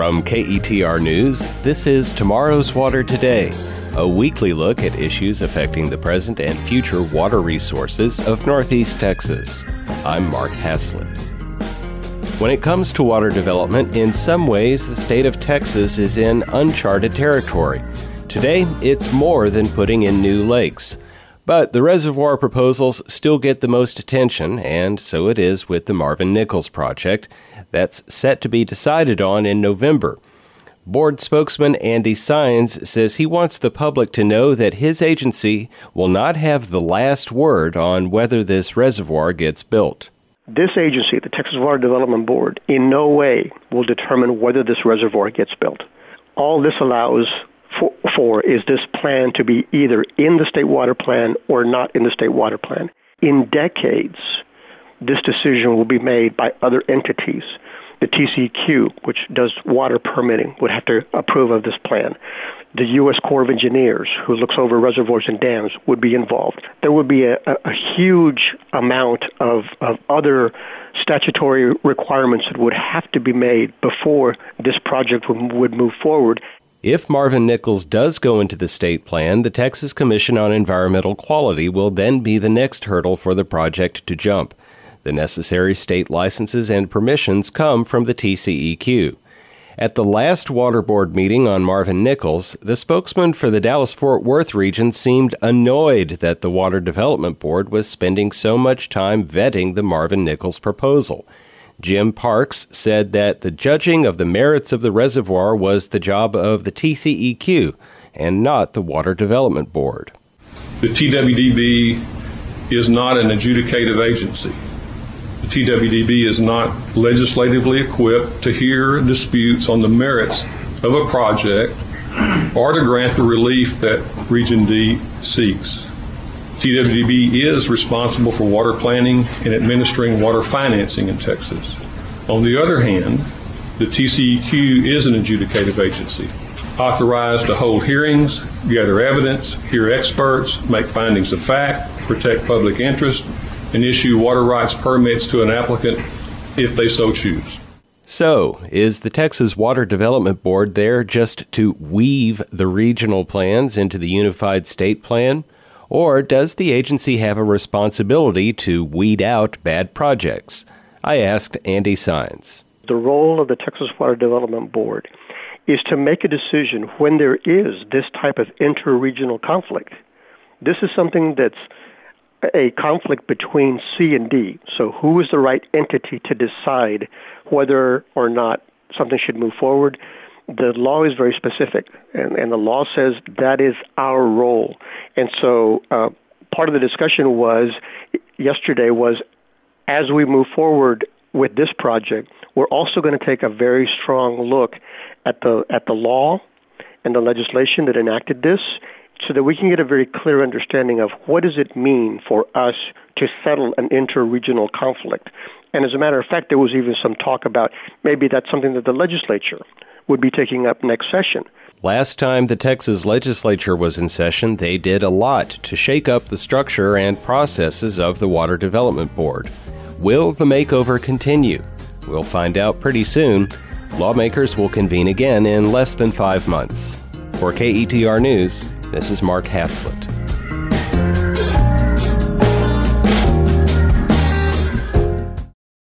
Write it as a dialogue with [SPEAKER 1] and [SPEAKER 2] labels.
[SPEAKER 1] From KETR News, this is Tomorrow's Water Today, a weekly look at issues affecting the present and future water resources of Northeast Texas. I'm Mark Haslett. When it comes to water development, in some ways the state of Texas is in uncharted territory. Today, it's more than putting in new lakes. But the reservoir proposals still get the most attention, and so it is with the Marvin Nichols project that's set to be decided on in November. Board spokesman Andy Sines says he wants the public to know that his agency will not have the last word on whether this reservoir gets built.
[SPEAKER 2] This agency, the Texas Water Development Board, in no way will determine whether this reservoir gets built. All this allows for is this plan to be either in the state water plan or not in the state water plan. In decades, this decision will be made by other entities. The TCEQ, which does water permitting, would have to approve of this plan. The U.S. Corps of Engineers, who looks over reservoirs and dams, would be involved. There would be a huge amount of other statutory requirements that would have to be made before this project would move forward.
[SPEAKER 1] If Marvin Nichols does go into the state plan, the Texas Commission on Environmental Quality will then be the next hurdle for the project to jump. The necessary state licenses and permissions come from the TCEQ. At the last Water Board meeting on Marvin Nichols, the spokesman for the Dallas-Fort Worth region seemed annoyed that the Water Development Board was spending so much time vetting the Marvin Nichols proposal. Jim Parks said that the judging of the merits of the reservoir was the job of the TCEQ and not the Water Development Board.
[SPEAKER 3] The TWDB is not an adjudicative agency. The TWDB is not legislatively equipped to hear disputes on the merits of a project or to grant the relief that Region D seeks. TWDB is responsible for water planning and administering water financing in Texas. On the other hand, the TCEQ is an adjudicative agency, authorized to hold hearings, gather evidence, hear experts, make findings of fact, protect public interest, and issue water rights permits to an applicant if they so choose.
[SPEAKER 1] So, is the Texas Water Development Board there just to weave the regional plans into the unified state plan? Or does the agency have a responsibility to weed out bad projects? I asked Andy Sines.
[SPEAKER 2] The role of the Texas Water Development Board is to make a decision when there is this type of inter-regional conflict. This is something that's a conflict between C and D. So who is the right entity to decide whether or not something should move forward? The law is very specific, and the law says that is our role. And so part of the discussion yesterday was, as we move forward with this project, we're also going to take a very strong look at the law and the legislation that enacted this, so that we can get a very clear understanding of what does it mean for us to settle an inter-regional conflict. And as a matter of fact, there was even some talk about maybe that's something that the legislature would be taking up next session.
[SPEAKER 1] Last time the Texas legislature was in session, they did a lot to shake up the structure and processes of the Water Development Board. Will the makeover continue? We'll find out pretty soon. Lawmakers will convene again in less than 5 months. For KETR News, this is Mark Haslett.